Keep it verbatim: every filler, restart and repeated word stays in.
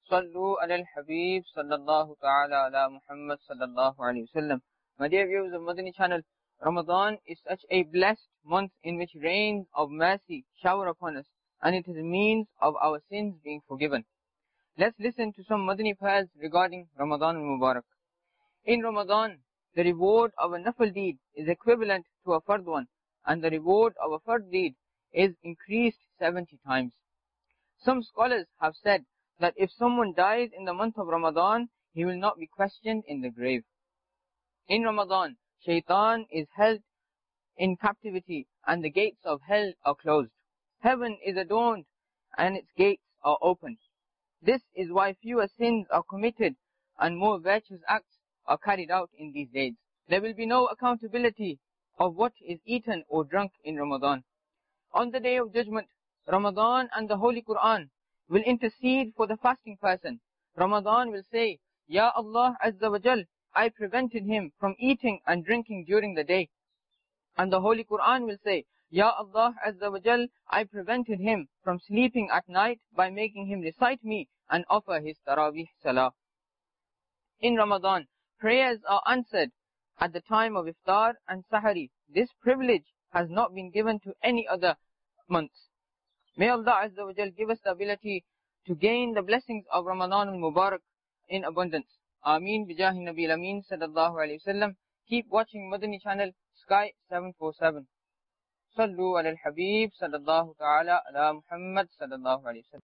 Sallu ala al-Habib sallallahu ta'ala ala Muhammad sallallahu alayhi wa sallam. My dear viewers of Madani channel, Ramadan is such a blessed month in which rains of mercy shower upon us, and it is a means of our sins being forgiven. Let's listen to some Madani prayers regarding Ramadan al-Mubarak. In Ramadan, the reward of a nafil deed is equivalent to a fard one, and the reward of a fard deed is increased seventy times. Some scholars have said that if someone dies in the month of Ramadan, he will not be questioned in the grave. In Ramadan, Shaitan is held in captivity and the gates of hell are closed. Heaven is adorned and its gates are opened. This is why fewer sins are committed and more virtuous acts are carried out in these days. There will be no accountability of what is eaten or drunk in Ramadan. On the Day of Judgment, Ramadan and the Holy Quran will intercede for the fasting person. Ramadan will say, Ya Allah Azza wa Jal, I prevented him from eating and drinking during the day. And the Holy Quran will say, Ya Allah Azza wa Jal, I prevented him from sleeping at night by making him recite me and offer his Taraweeh Salah. In Ramadan, prayers are answered at the time of Iftar and Sahari. This privilege has not been given to any other months. May Allah Azza wa Jal give us the ability to gain the blessings of Ramadan al-Mubarak in abundance. Ameen bijahi Nabi al-Amin sallallahu alayhi wa sallam. Keep watching Madani channel Sky seven forty-seven. Sallu ala al-Habib sallallahu ta'ala ala Muhammad sallallahu alayhi wa sallam.